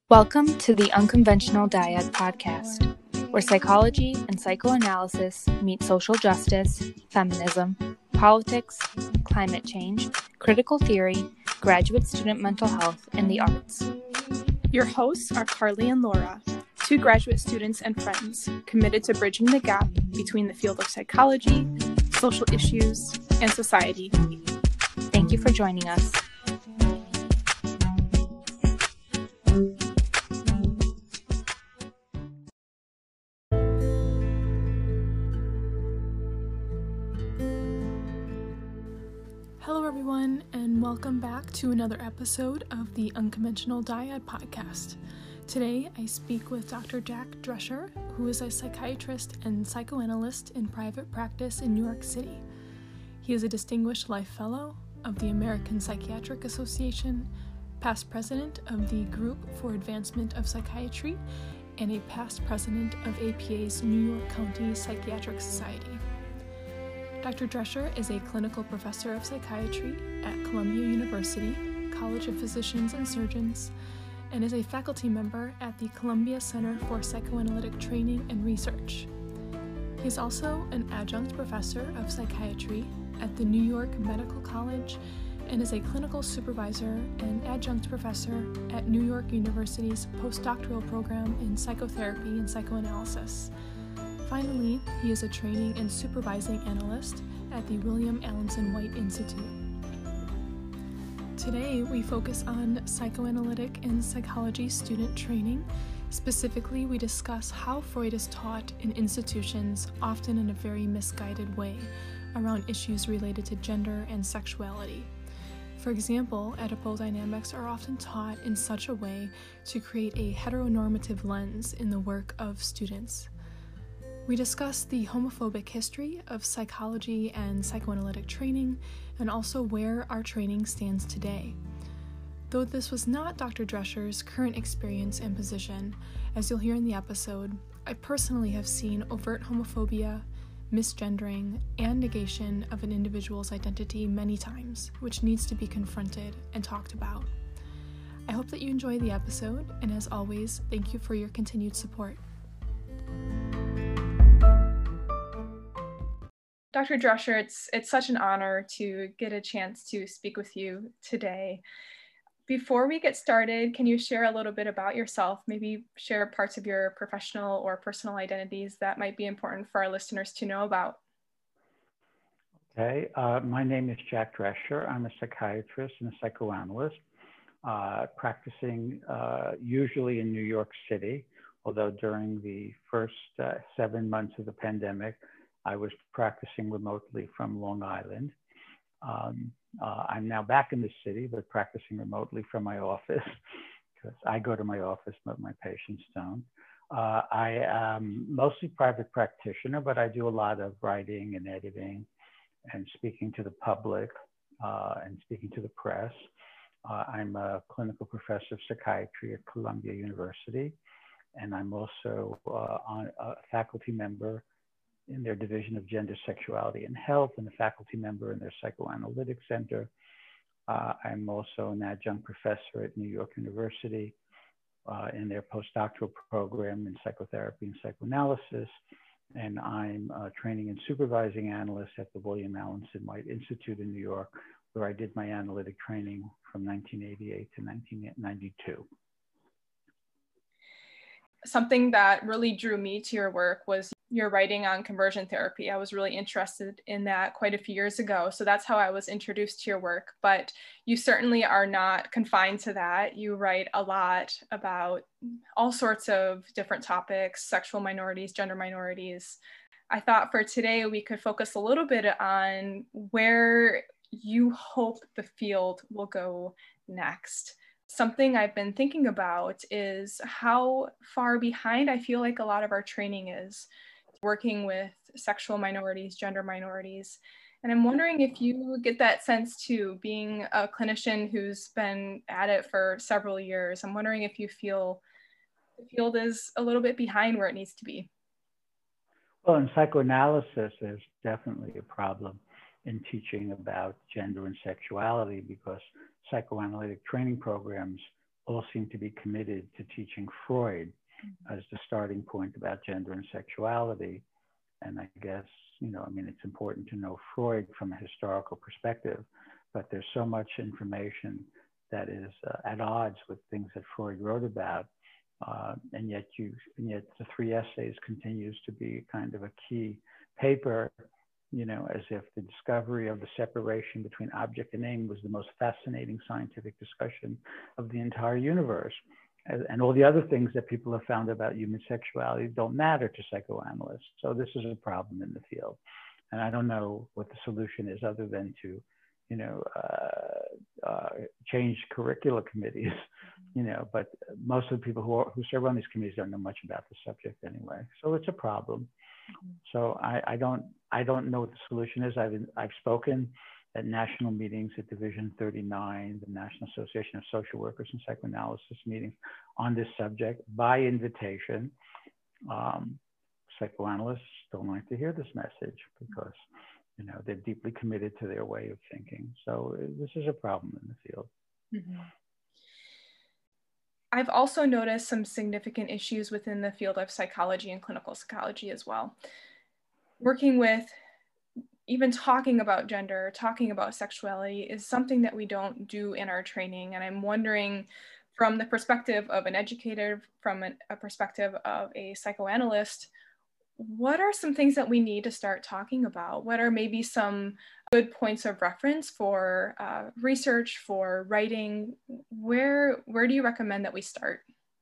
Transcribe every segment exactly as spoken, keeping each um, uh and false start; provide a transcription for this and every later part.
Welcome to the Unconventional Dyad podcast, where psychology and psychoanalysis meet social justice, feminism, politics, climate change, critical theory, graduate student mental health, and the arts. Your hosts are Carly and Laura, two graduate students and friends committed to bridging the gap between the field of psychology, social issues, and society. Thank you for joining us. Hello everyone, and welcome back to another episode of the Unconventional Dyad podcast. Today I speak with Doctor Jack Drescher, who is a psychiatrist and psychoanalyst in private practice in New York City. He is a Distinguished Life Fellow of the American Psychiatric Association, past president of the Group for Advancement of Psychiatry, and a past president of A P A's New York County Psychiatric Society. Doctor Drescher is a clinical professor of psychiatry at Columbia University, College of Physicians and Surgeons, and is a faculty member at the Columbia Center for Psychoanalytic Training and Research. He is also an adjunct professor of psychiatry at the New York Medical College and is a clinical supervisor and adjunct professor at New York University's postdoctoral program in psychotherapy and psychoanalysis. Finally, he is a training and supervising analyst at the William Alanson White Institute. Today, we focus on psychoanalytic and psychology student training. Specifically, we discuss how Freud is taught in institutions, often in a very misguided way, around issues related to gender and sexuality. For example, Oedipal dynamics are often taught in such a way to create a heteronormative lens in the work of students. We discuss the homophobic history of psychology and psychoanalytic training, and also where our training stands today. Though this was not Doctor Drescher's current experience and position, as you'll hear in the episode, I personally have seen overt homophobia, misgendering, and negation of an individual's identity many times, which needs to be confronted and talked about. I hope that you enjoy the episode, and as always, thank you for your continued support. Doctor Drescher, it's it's such an honor to get a chance to speak with you today. Before we get started, can you share a little bit about yourself? Maybe share parts of your professional or personal identities that might be important for our listeners to know about. Okay, uh, my name is Jack Drescher. I'm a psychiatrist and a psychoanalyst, uh, practicing uh, usually in New York City, although during the first uh, seven months of the pandemic, I was practicing remotely from Long Island. Um, uh, I'm now back in the city, but practicing remotely from my office, because I go to my office, but my patients don't. Uh, I am mostly private practitioner, but I do a lot of writing and editing and speaking to the public uh, and speaking to the press. Uh, I'm a clinical professor of psychiatry at Columbia University, and I'm also uh, on a faculty member in their Division of Gender, Sexuality, and Health, and a faculty member in their Psychoanalytic Center. Uh, I'm also an adjunct professor at New York University uh, in their postdoctoral program in psychotherapy and psychoanalysis. And I'm a training and supervising analyst at the William Alanson White Institute in New York, where I did my analytic training from nineteen eighty-eight to nineteen ninety-two. Something that really drew me to your work was your writing on conversion therapy. I was really interested in that quite a few years ago. So that's how I was introduced to your work. But you certainly are not confined to that. You write a lot about all sorts of different topics, sexual minorities, gender minorities. I thought for today we could focus a little bit on where you hope the field will go next. Something I've been thinking about is how far behind I feel like a lot of our training is working with sexual minorities, gender minorities. And I'm wondering if you get that sense too, being a clinician who's been at it for several years. I'm wondering if you feel the field is a little bit behind where it needs to be. Well, in psychoanalysis, there's definitely a problem in teaching about gender and sexuality because psychoanalytic training programs all seem to be committed to teaching Freud as the starting point about gender and sexuality. And I guess, you know, I mean, it's important to know Freud from a historical perspective, but there's so much information that is uh, at odds with things that Freud wrote about. Uh, and yet you, and yet the three essays continues to be kind of a key paper, you know, as if the discovery of the separation between object and aim was the most fascinating scientific discussion of the entire universe. And all the other things that people have found about human sexuality don't matter to psychoanalysts. So this is a problem in the field. And I don't know what the solution is other than to, you know, uh, uh, change curricula committees, you know, but most of the people who, are, who serve on these committees don't know much about the subject anyway. So it's a problem. So I, I don't, I don't know what the solution is. I've, I've spoken at national meetings at Division thirty-nine, the National Association of Social Workers and Psychoanalysis meetings on this subject by invitation. Um, psychoanalysts don't like to hear this message because, you know, they're deeply committed to their way of thinking. So this is a problem in the field. Mm-hmm. I've also noticed some significant issues within the field of psychology and clinical psychology as well. Working with, even talking about gender, talking about sexuality is something that we don't do in our training. And I'm wondering, from the perspective of an educator, from an, a perspective of a psychoanalyst, what are some things that we need to start talking about? What are maybe some good points of reference for uh, research, for writing? Where, where do you recommend that we start?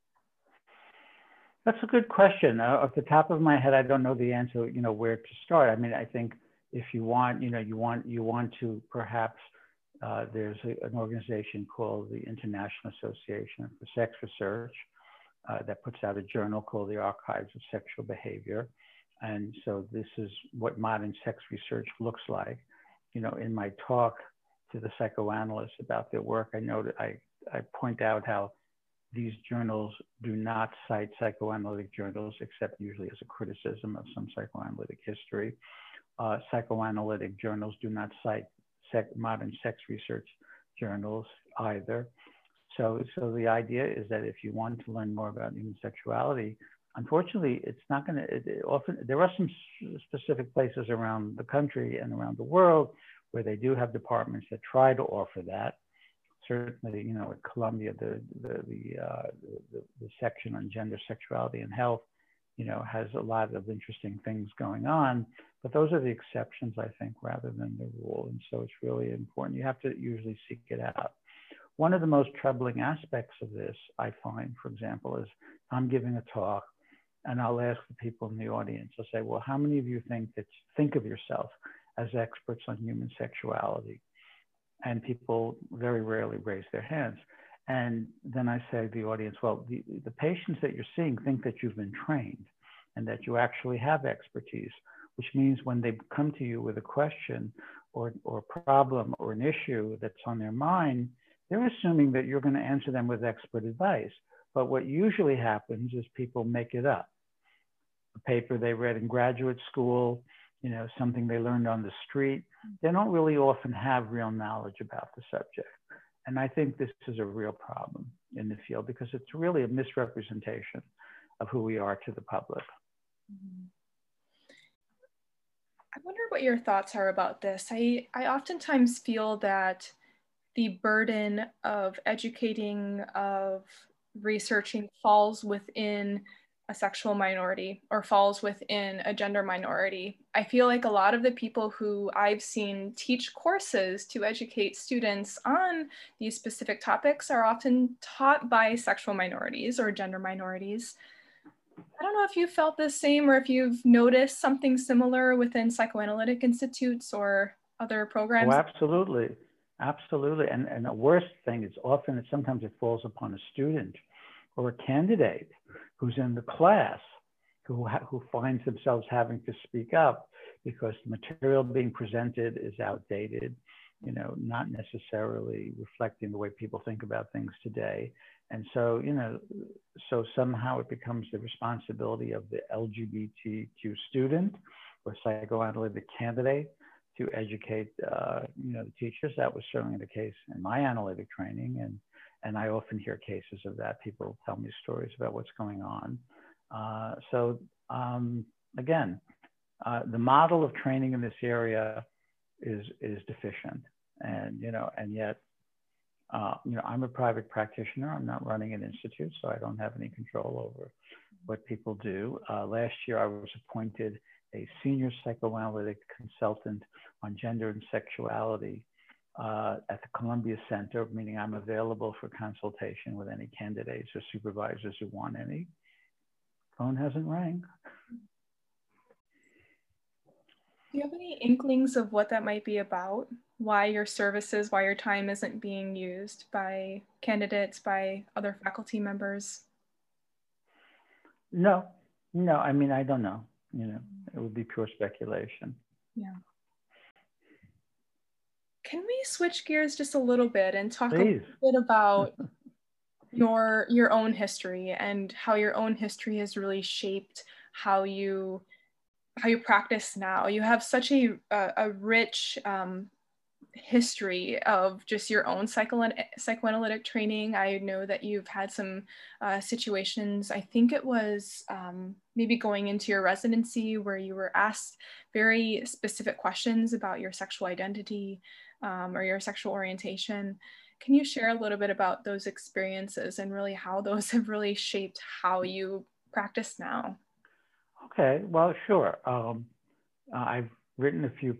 That's a good question. Uh, off the top of my head, I don't know the answer, you know, where to start. I mean, I think if you want, you know, you want, you want to perhaps, uh, there's a, an organization called the International Association for Sex Research uh, that puts out a journal called the Archives of Sexual Behavior. And so this is what modern sex research looks like. You know, in my talk to the psychoanalysts about their work, I know that I, I point out how these journals do not cite psychoanalytic journals, except usually as a criticism of some psychoanalytic history. Uh, psychoanalytic journals do not cite sec modern sex research journals either. So, so the idea is that if you want to learn more about human sexuality, unfortunately, it's not going to, often, there are some specific places around the country and around the world where they do have departments that try to offer that. Certainly, you know, at Columbia, the, the, the, uh, the, the section on gender, sexuality, and health, you know, has a lot of interesting things going on, but those are the exceptions, I think, rather than the rule. And so it's really important. You have to usually seek it out. One of the most troubling aspects of this, I find, for example, is I'm giving a talk and I'll ask the people in the audience, I'll say, well, how many of you think that think of yourself as experts on human sexuality? And people very rarely raise their hands. And then I say to the audience, well, the, the patients that you're seeing think that you've been trained and that you actually have expertise, which means when they come to you with a question or, or problem or an issue that's on their mind, they're assuming that you're going to answer them with expert advice. But what usually happens is people make it up. A paper they read in graduate school, you know, something they learned on the street. They don't really often have real knowledge about the subject. And I think this is a real problem in the field because it's really a misrepresentation of who we are to the public. Mm-hmm. I wonder what your thoughts are about this. I, I oftentimes feel that the burden of educating, of researching falls within a sexual minority or falls within a gender minority. I feel like a lot of the people who I've seen teach courses to educate students on these specific topics are often taught by sexual minorities or gender minorities. I don't know if you felt the same or if you've noticed something similar within psychoanalytic institutes or other programs. Oh, absolutely. Absolutely. And, and the worst thing is often that sometimes it falls upon a student or a candidate who's in the class who, who finds themselves having to speak up because the material being presented is outdated, you know, not necessarily reflecting the way people think about things today. And so, you know, so somehow it becomes the responsibility of the L G B T Q student or psychoanalytic candidate to educate, uh, you know, the teachers. That was certainly the case in my analytic training. And, and I often hear cases of that. People tell me stories about what's going on. Uh, so um, again, uh, the model of training in this area is is deficient, and you know, and yet, uh, you know, I'm a private practitioner. I'm not running an institute, so I don't have any control over what people do. Uh, last year, I was appointed a senior psychoanalytic consultant on gender and sexuality uh, at the Columbia Center, meaning I'm available for consultation with any candidates or supervisors who want any. Phone hasn't rang. Do you have any inklings of what that might be about? Why your services, why your time isn't being used by candidates, by other faculty members? No, no, I mean, I don't know. You know, it would be pure speculation. Yeah. Can we switch gears just a little bit and talk Please. a bit about your your own history and how your own history has really shaped how you how you practice now? You have such a a, a rich um, history of just your own psycho psychoanalytic training. I know that you've had some uh, situations, I think it was um, maybe going into your residency where you were asked very specific questions about your sexual identity um, or your sexual orientation. Can you share a little bit about those experiences and really how those have really shaped how you practice now? Okay, well, sure. Um, I've written a few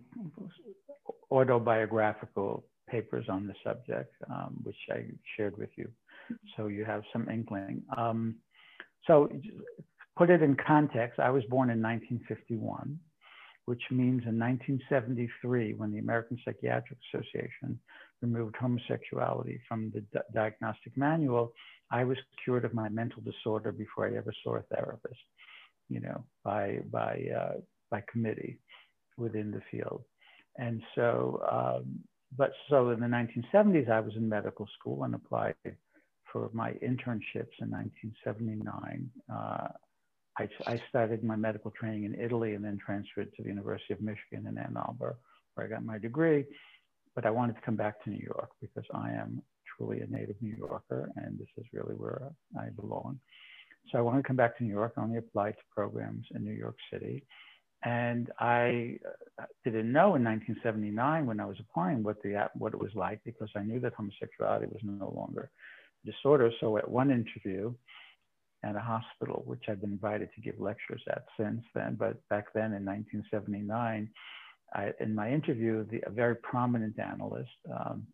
autobiographical papers on the subject, um, which I shared with you. So you have some inkling. Um, so put it in context, I was born in nineteen fifty-one, which means in nineteen seventy-three, when the American Psychiatric Association removed homosexuality from the di- diagnostic manual, I was cured of my mental disorder before I ever saw a therapist, you know, by, by, uh, by committee within the field. And so, um, but so in the nineteen seventies, I was in medical school and applied for my internships in nineteen seventy-nine. Uh, I, I started my medical training in Italy and then transferred to the University of Michigan in Ann Arbor, where I got my degree. But I wanted to come back to New York because I am truly a native New Yorker, and this is really where I belong. So I wanted to come back to New York. I only applied to programs in New York City. And I didn't know in nineteen seventy-nine when I was applying what the what it was like, because I knew that homosexuality was no longer a disorder. So at one interview at a hospital, which I've been invited to give lectures at since then, but back then in nineteen seventy-nine, I, in my interview, the, a very prominent analyst um,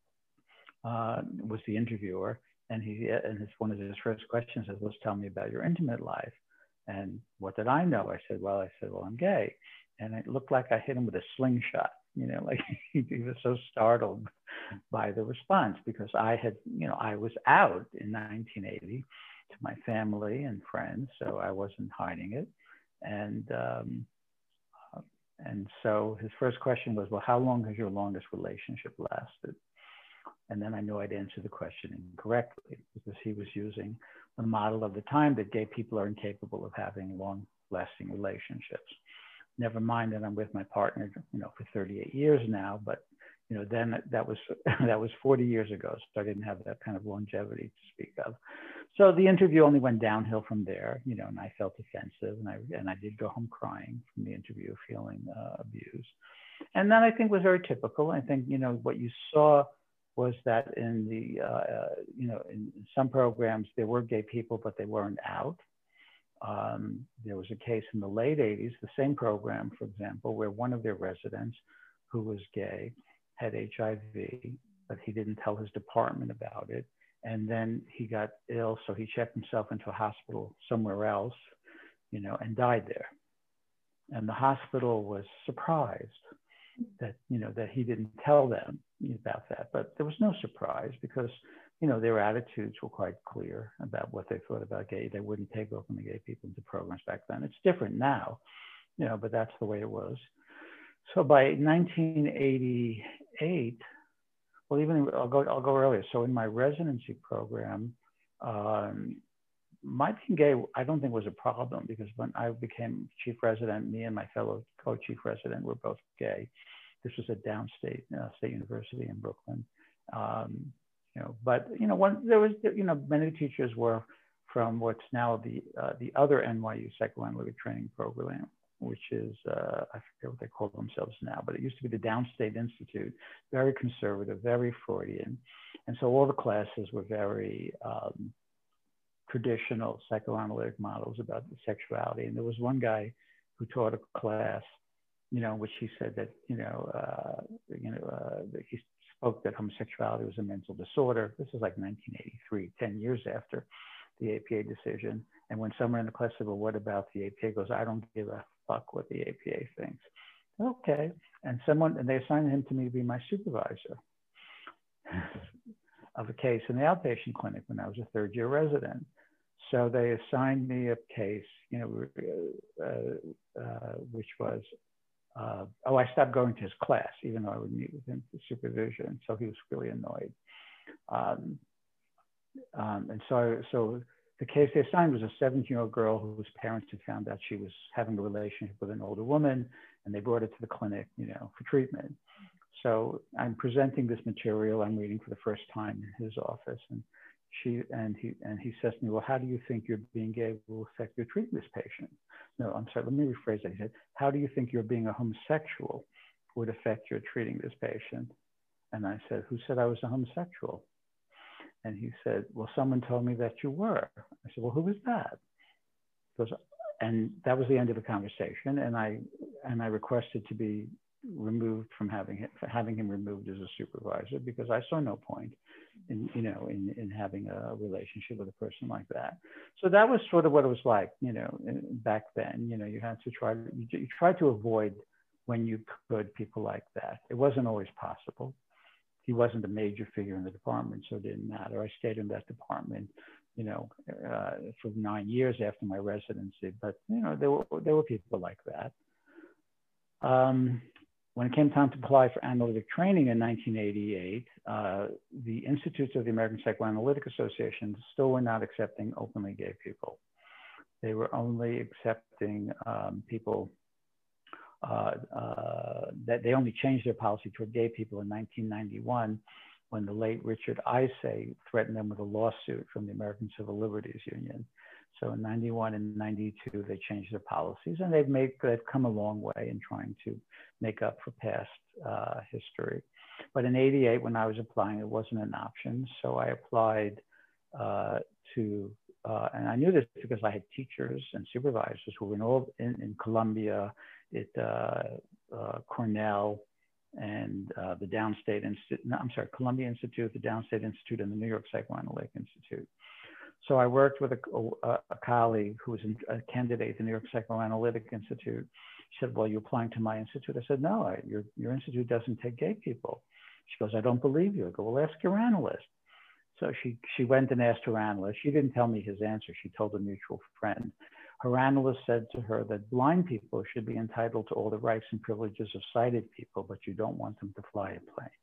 uh, was the interviewer, and he and his, one of his first questions is, "Let's tell me about your intimate life." And what did I know? I said, well, I said, well, I'm gay. And it looked like I hit him with a slingshot, you know, like he was so startled by the response, because I had, you know, I was out in nineteen eighty to my family and friends, so I wasn't hiding it. And, um, uh, and so his first question was, well, how long has your longest relationship lasted? And then I knew I'd answer the question incorrectly, because he was using the model of the time that gay people are incapable of having long-lasting relationships. Never mind that I'm with my partner, you know, for thirty-eight years now, but you know, then that was that was forty years ago, so I didn't have that kind of longevity to speak of. So the interview only went downhill from there, you know, and I felt offensive, and I and I did go home crying from the interview, feeling uh, abused. And that, I think, was very typical. I think, you know, what you saw was that in the, uh, you know, in some programs, there were gay people, but they weren't out. Um, there was a case in the late eighties, the same program, for example, where one of their residents who was gay had H I V, but he didn't tell his department about it. And then he got ill, so he checked himself into a hospital somewhere else, you know, and died there. And the hospital was surprised that, you know, that he didn't tell them about that. But there was no surprise, because, you know, their attitudes were quite clear about what they thought about gay. They wouldn't take openly gay people into programs back then. It's different now, you know, but that's the way it was. So by nineteen eighty-eight, well, even I'll go, I'll go earlier. So in my residency program, um, my being gay, I don't think was a problem, because when I became chief resident, me and my fellow co-chief resident were both gay. This was at Downstate uh, State University in Brooklyn. Um, you know, but, you know, one, there was, you know, many teachers were from what's now the, uh, the other N Y U psychoanalytic training program, which is, uh, I forget what they call themselves now, but it used to be the Downstate Institute, very conservative, very Freudian. And so all the classes were very um, traditional psychoanalytic models about the sexuality. And there was one guy who taught a class, you know, which he said that, you know, uh, you know, uh, that he spoke that homosexuality was a mental disorder. This is like nineteen eighty-three, ten years after the A P A decision. And when someone in the class said, well, what about the A P A? He goes, I don't give a fuck what the A P A thinks. Okay. And someone, and they assigned him to me to be my supervisor of a case in the outpatient clinic when I was a third year resident. So they assigned me a case, you know, uh, uh, which was, uh, oh, I stopped going to his class, even though I would meet with him for supervision. So he was really annoyed. Um, um, and so, so the case they assigned was a seventeen-year-old girl whose parents had found out she was having a relationship with an older woman, and they brought her to the clinic, you know, for treatment. So I'm presenting this material I'm reading for the first time in his office, and she and he and he says to me, well, how do you think your being gay will affect your treating this patient? No, I'm sorry, let me rephrase that. He said, how do you think your being a homosexual would affect your treating this patient? And I said, who said I was a homosexual? And he said, well, someone told me that you were. I said, well, who was that? Because, and that was the end of the conversation. And I and I requested to be removed from having him, having him removed as a supervisor, because I saw no point in, you know, in, in having a relationship with a person like that. So that was sort of what it was like, you know, back then. You know, you had to try, you, you tried to avoid when you could people like that. It wasn't always possible. He wasn't a major figure in the department, so it didn't matter. I stayed in that department, you know, uh, for nine years after my residency. But, you know, there were, there were people like that. Um, when it came time to apply for analytic training in nineteen eighty-eight, uh, the Institutes of the American Psychoanalytic Association still were not accepting openly gay people. They were only accepting um, people Uh, uh, that they only changed their policy toward gay people in nineteen ninety-one, when the late Richard Isay threatened them with a lawsuit from the American Civil Liberties Union. So in ninety-one and ninety-two, they changed their policies, and they've made they've come a long way in trying to make up for past uh, history. But in eighty-eight, when I was applying, it wasn't an option. So I applied uh, to Uh, and I knew this because I had teachers and supervisors who were in, all, in, in Columbia, at uh, uh, Cornell, and uh, the Downstate Institute, no, I'm sorry, Columbia Institute, the Downstate Institute, and the New York Psychoanalytic Institute. So I worked with a, a, a colleague who was a candidate at the New York Psychoanalytic Institute. She said, well, you're applying to my institute? I said, no, I, your, your institute doesn't take gay people. She goes, I don't believe you. I go, well, ask your analyst. So she, she went and asked her analyst. She didn't tell me his answer. She told a mutual friend. Her analyst said to her that blind people should be entitled to all the rights and privileges of sighted people, but you don't want them to fly a plane.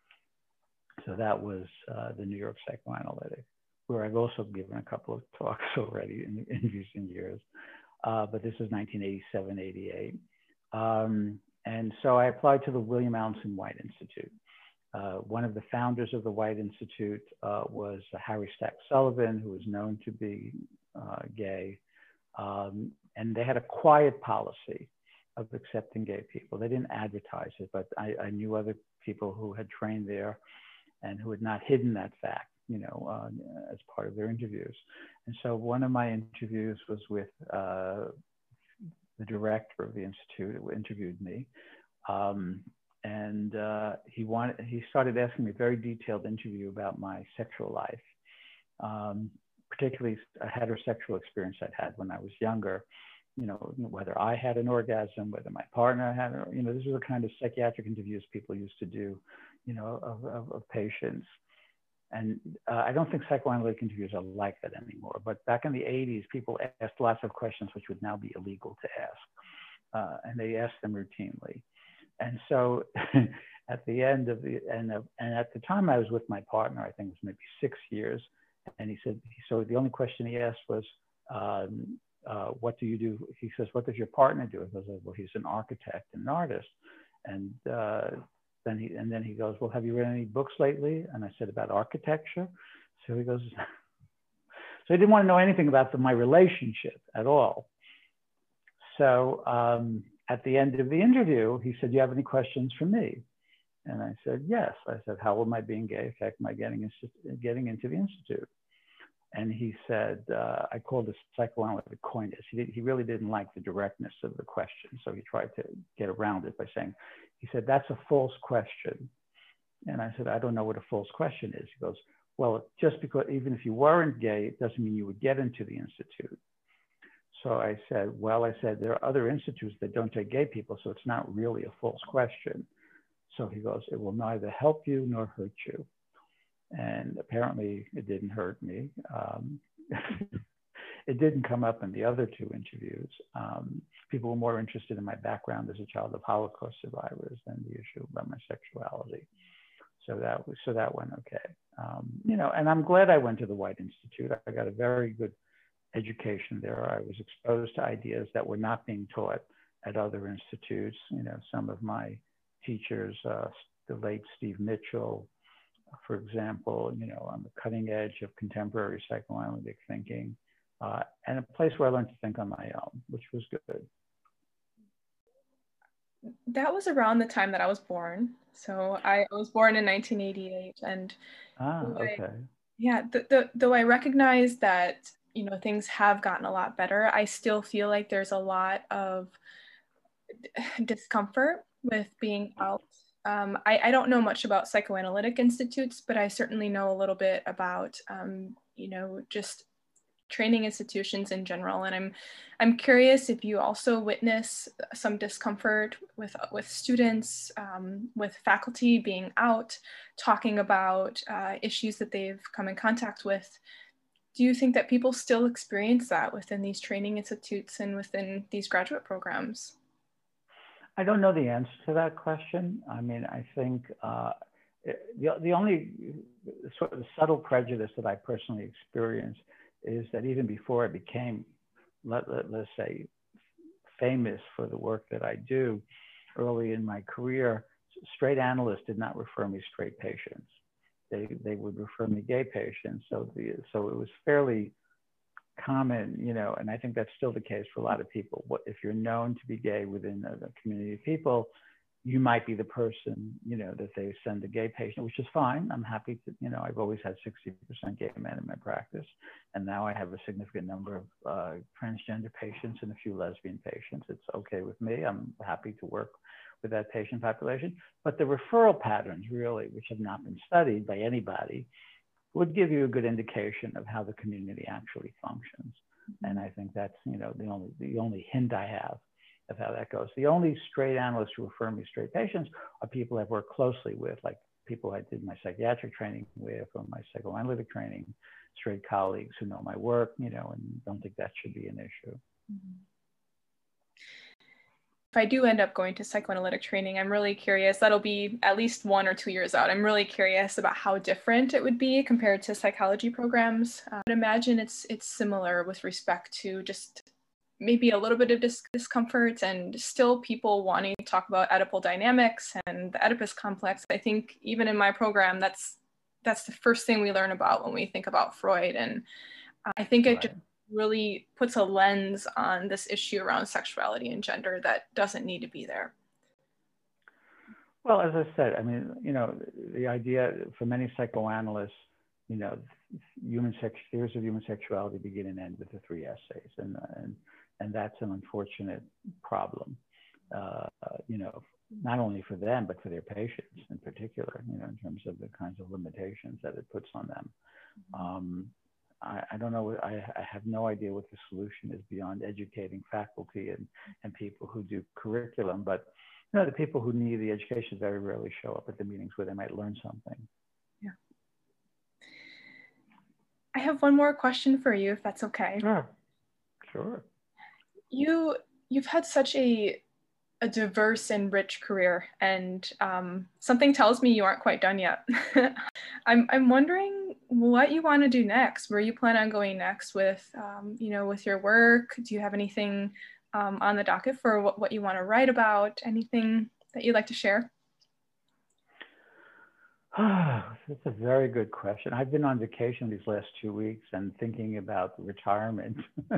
So that was uh, the New York Psychoanalytic, where I've also given a couple of talks already in, in recent years. Uh, but this is nineteen eighty-seven, eighty-eight. Um, and so I applied to the William Alanson White Institute. Uh, one of the founders of the White Institute uh, was Harry Stack Sullivan, who was known to be uh, gay. Um, and they had a quiet policy of accepting gay people. They didn't advertise it, but I, I knew other people who had trained there and who had not hidden that fact, you know, uh, as part of their interviews. And so one of my interviews was with uh, the director of the Institute who interviewed me. Um, And uh, he wanted, he started asking me a very detailed interview about my sexual life, um, particularly a heterosexual experience I'd had when I was younger. You know, whether I had an orgasm, whether my partner had, you know, these are the kind of psychiatric interviews people used to do, you know, of, of, of patients. And uh, I don't think psychoanalytic interviews are like that anymore. But back in the eighties, people asked lots of questions which would now be illegal to ask, uh, and they asked them routinely. And so at the end of the, and, of, and at the time I was with my partner, I think it was maybe six years. And he said, so the only question he asked was, um, uh, what do you do? He says, what does your partner do? I said, well, he's an architect and an artist. And uh, then he, and then he goes, well, have you read any books lately? And I said, about architecture. So he goes, so he didn't want to know anything about the, my relationship at all. So um, at the end of the interview, he said, do you have any questions for me? And I said, yes. I said, how will my being gay affect my getting, getting into the Institute? And he said, uh, I called this psychoanalytic coyness. He, did, he really didn't like the directness of the question. So he tried to get around it by saying, he said, that's a false question. And I said, I don't know what a false question is. He goes, well, just because, even if you weren't gay, it doesn't mean you would get into the Institute. So I said, well, I said, there are other institutes that don't take gay people, so it's not really a false question. So he goes, it will neither help you nor hurt you. And apparently it didn't hurt me. Um, it didn't come up in the other two interviews. Um, people were more interested in my background as a child of Holocaust survivors than the issue about my sexuality. So that was, so that went okay. Um, you know, and I'm glad I went to the White Institute. I got a very good education there. I was exposed to ideas that were not being taught at other institutes. You know, some of my teachers, uh, the late Steve Mitchell, for example, you know, on the cutting edge of contemporary psychoanalytic thinking, uh, and a place where I learned to think on my own, which was good. That was around the time that I was born. So I was born in nineteen eighty-eight, and ah, okay. I, yeah, the, the, though I recognize that, you know, things have gotten a lot better, I still feel like there's a lot of discomfort with being out. Um, I, I don't know much about psychoanalytic institutes, but I certainly know a little bit about, um, you know, just training institutions in general. And I'm, I'm curious if you also witness some discomfort with, with students, um, with faculty being out, talking about uh, issues that they've come in contact with. Do you think that people still experience that within these training institutes and within these graduate programs? I don't know the answer to that question. I mean, I think uh, the, the only sort of subtle prejudice that I personally experienced is that even before I became, let, let, let's say, famous for the work that I do early in my career, straight analysts did not refer me straight patients. They, they would refer me gay patients. So, the, so it was fairly common, you know, and I think that's still the case for a lot of people. What if you're known to be gay within a, a community of people, you might be the person, you know, that they send a gay patient, which is fine. I'm happy to, you know, I've always had sixty percent gay men in my practice. And now I have a significant number of uh, transgender patients and a few lesbian patients. It's okay with me. I'm happy to work with that patient population. But the referral patterns really, which have not been studied by anybody, would give you a good indication of how the community actually functions. Mm-hmm. And I think that's, you know, the only, the only hint I have of how that goes. The only straight analysts who refer me straight patients are people I've worked closely with, like people I did my psychiatric training with or my psychoanalytic training, straight colleagues who know my work, you know, and don't think that should be an issue. Mm-hmm. If I do end up going to psychoanalytic training, I'm really curious, that'll be at least one or two years out. I'm really curious about how different it would be compared to psychology programs. Uh, I would imagine it's it's similar with respect to just maybe a little bit of dis- discomfort and still people wanting to talk about Oedipal dynamics and the Oedipus complex. I think even in my program, that's that's the first thing we learn about when we think about Freud. And I think it Right. just really puts a lens on this issue around sexuality and gender that doesn't need to be there. Well, as I said, I mean, you know, the idea for many psychoanalysts, you know, human sex theories of human sexuality begin and end with the three essays, and and and that's an unfortunate problem, uh, you know, not only for them but for their patients in particular, you know, in terms of the kinds of limitations that it puts on them. Um, I, I don't know, I, I have no idea what the solution is beyond educating faculty and, and people who do curriculum, but you know, the people who need the education very rarely show up at the meetings where they might learn something. Yeah. I have one more question for you, if that's okay. Sure, sure. You, you've had such a, a diverse and rich career, and um, something tells me you aren't quite done yet. I'm, I'm wondering what you want to do next, where you plan on going next with, um, you know, with your work. Do you have anything um, on the docket for what, what you want to write about? Anything that you'd like to share? That's a very good question. I've been on vacation these last two weeks and thinking about retirement.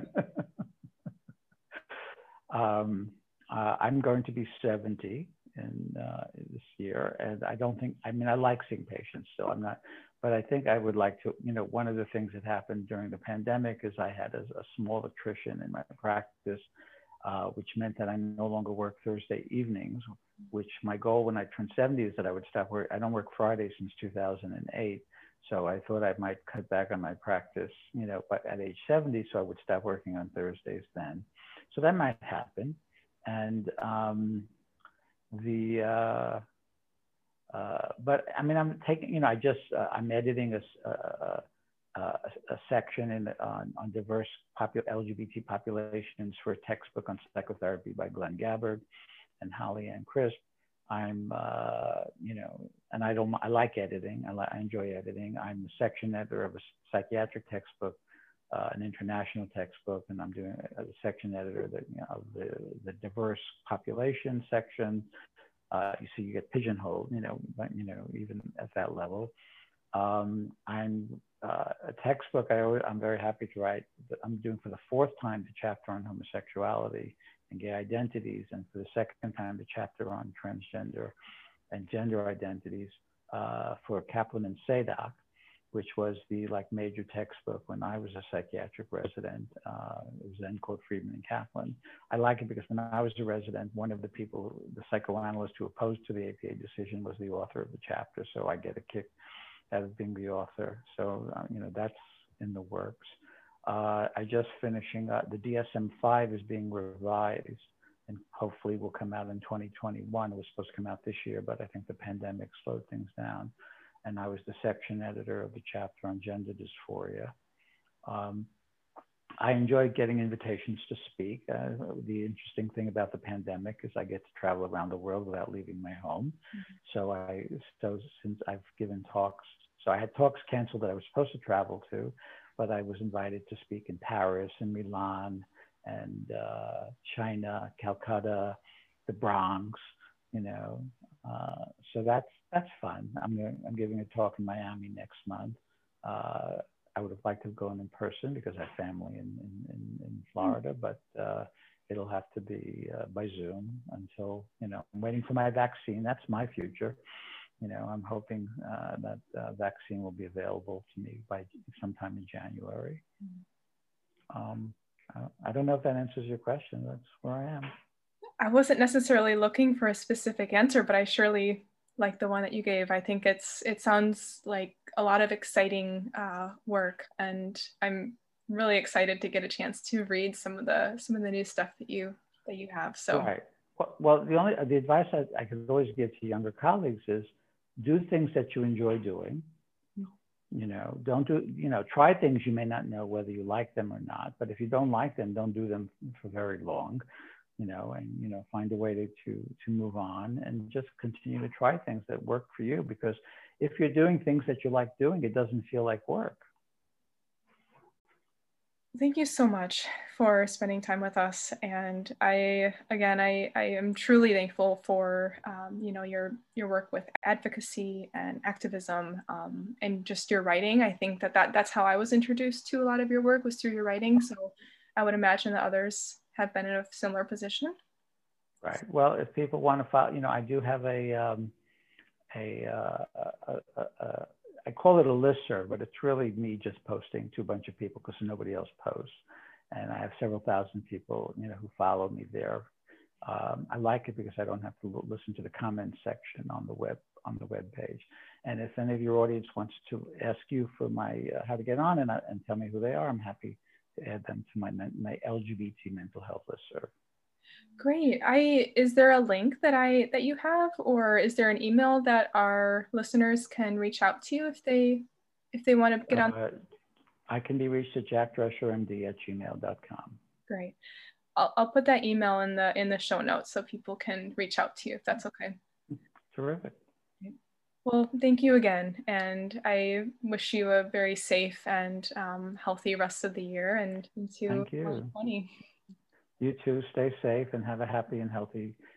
um, uh, I'm going to be seventy in uh, this year, and I don't think, I mean, I like seeing patients still. I'm not, but I think I would like to, you know, one of the things that happened during the pandemic is I had a, a small attrition in my practice, uh, which meant that I no longer work Thursday evenings, which my goal when I turned seventy is that I would stop work. I don't work Friday since two thousand eight. So I thought I might cut back on my practice, you know, but at age seventy, so I would stop working on Thursdays then. So that might happen. And um, the, uh, uh, but I mean, I'm taking, you know, I just, uh, I'm editing a, a, a, a section in the, on, on diverse popu- L G B T populations for a textbook on psychotherapy by Glenn Gabbard and Holly Ann Crisp. I'm, uh, you know, and I don't, I like editing. I, li- I enjoy editing. I'm the section editor of a psychiatric textbook, uh, an international textbook, and I'm doing a, a section editor that, you know, of the, the diverse population section. Uh, you see, you get pigeonholed, you know, but, you know, even at that level. Um, I'm uh, a textbook. I always, I'm very happy to write. I'm doing for the fourth time the chapter on homosexuality and gay identities, and for the second time the chapter on transgender and gender identities uh, for Kaplan and Sadak, which was the like major textbook when I was a psychiatric resident. Uh, it was then called Friedman and Kaplan. I like it because when I was a resident, one of the people, the psychoanalyst who opposed to the A P A decision was the author of the chapter. So I get a kick out of being the author. So, uh, you know, that's in the works. Uh, I just finishing, uh, the D S M five is being revised and hopefully will come out in twenty twenty-one. It was supposed to come out this year, but I think the pandemic slowed things down. And I was the section editor of the chapter on gender dysphoria. Um, I enjoy getting invitations to speak. Uh, the interesting thing about the pandemic is I get to travel around the world without leaving my home. Mm-hmm. So I, so since I've given talks, so I had talks canceled that I was supposed to travel to, but I was invited to speak in Paris and Milan and uh, China, Calcutta, the Bronx, you know. Uh, so that's that's fun. I'm gonna, I'm giving a talk in Miami next month. Uh, I would have liked to have gone in person because I have family in in, in, in Florida, but uh, it'll have to be uh, by Zoom until, you know, I'm waiting for my vaccine. That's my future. You know, I'm hoping uh, that uh, vaccine will be available to me by sometime in January. Um, I don't know if that answers your question. That's where I am. I wasn't necessarily looking for a specific answer, but I surely like the one that you gave. I think it's it sounds like a lot of exciting uh, work, and I'm really excited to get a chance to read some of the some of the new stuff that you that you have. So right. Well, well the only the advice I, I could always give to younger colleagues is do things that you enjoy doing. You know, don't do, you know, try things you may not know whether you like them or not, but if you don't like them, don't do them for very long, you know, and, you know, find a way to, to, to move on and just continue to try things that work for you, because if you're doing things that you like doing, it doesn't feel like work. Thank you so much for spending time with us. And I, again, I, I am truly thankful for, um, you know, your, your work with advocacy and activism um, and just your writing. I think that, that that's how I was introduced to a lot of your work, was through your writing. So I would imagine that others have been in a similar position. Right. Well, if people want to follow, you know, I do have a, um, a, uh, a, a, a I call it a listserv, but it's really me just posting to a bunch of people because nobody else posts. And I have several thousand people, you know, who follow me there. Um, I like it because I don't have to listen to the comments section on the web on the web page. And if any of your audience wants to ask you for my uh, how to get on and, uh, and tell me who they are, I'm happy to add them to my my L G B T mental health listserv. Great. I is there a link that I that you have, or is there an email that our listeners can reach out to you if they if they want to get on? Uh, I can be reached at jack drescher m d at gmail dot com. Great. I'll I'll put that email in the in the show notes so people can reach out to you if that's okay. Terrific. Well, thank you again, and I wish you a very safe and um, healthy rest of the year and into thank you. twenty twenty. You too. Stay safe and have a happy and healthy